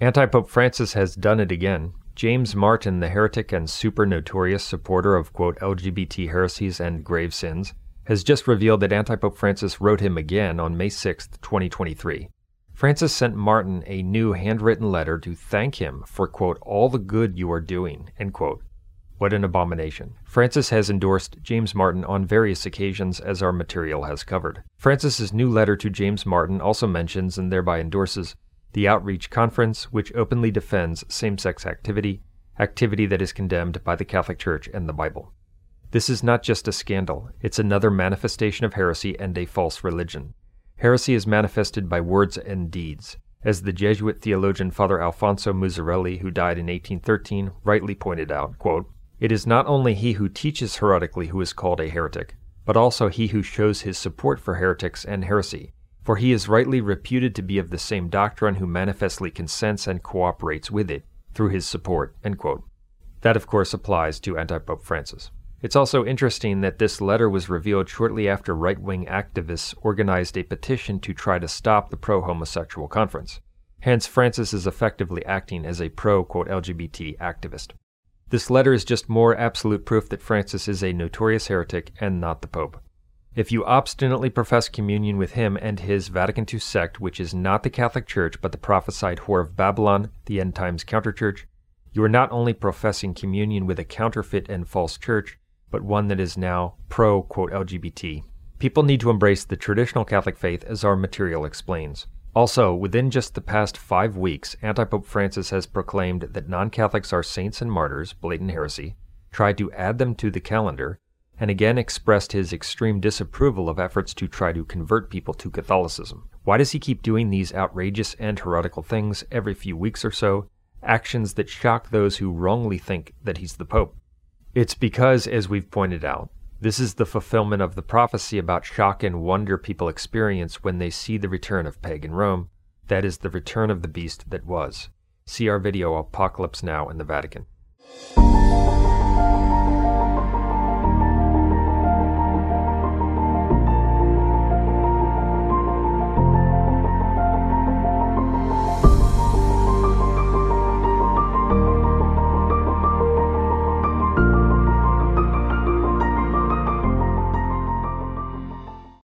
Anti-Pope Francis has done it again. James Martin, the heretic and super notorious supporter of, quote, LGBT heresies and grave sins, has just revealed that Anti-Pope Francis wrote him again on May 6, 2023. Francis sent Martin a new handwritten letter to thank him for, quote, all the good you are doing, end quote. What an abomination. Francis has endorsed James Martin on various occasions, as our material has covered. Francis's new letter to James Martin also mentions and thereby endorses the Outreach Conference, which openly defends same-sex activity that is condemned by the Catholic Church and the Bible. This is not just a scandal, it's another manifestation of heresy and a false religion. Heresy is manifested by words and deeds. As the Jesuit theologian Father Alfonso Muzzarelli, who died in 1813, rightly pointed out, quote, it is not only he who teaches heretically who is called a heretic, but also he who shows his support for heretics and heresy, for he is rightly reputed to be of the same doctrine who manifestly consents and cooperates with it through his support, end quote. That, of course, applies to Anti-Pope Francis. It's also interesting that this letter was revealed shortly after right-wing activists organized a petition to try to stop the pro-homosexual conference. Hence, Francis is effectively acting as a pro-quote LGBT activist. This letter is just more absolute proof that Francis is a notorious heretic and not the Pope. If you obstinately profess communion with him and his Vatican II sect, which is not the Catholic Church but the prophesied whore of Babylon, the end times counterchurch, you are not only professing communion with a counterfeit and false church, but one that is now pro-quote LGBT. People need to embrace the traditional Catholic faith, as our material explains. Also, within just the past 5 weeks, Anti-Pope Francis has proclaimed that non-Catholics are saints and martyrs, blatant heresy, tried to add them to the calendar, and again expressed his extreme disapproval of efforts to try to convert people to Catholicism. Why does he keep doing these outrageous and heretical things every few weeks or so, actions that shock those who wrongly think that he's the Pope? It's because, as we've pointed out, this is the fulfillment of the prophecy about shock and wonder people experience when they see the return of pagan Rome, that is, the return of the beast that was. See our video Apocalypse Now in the Vatican.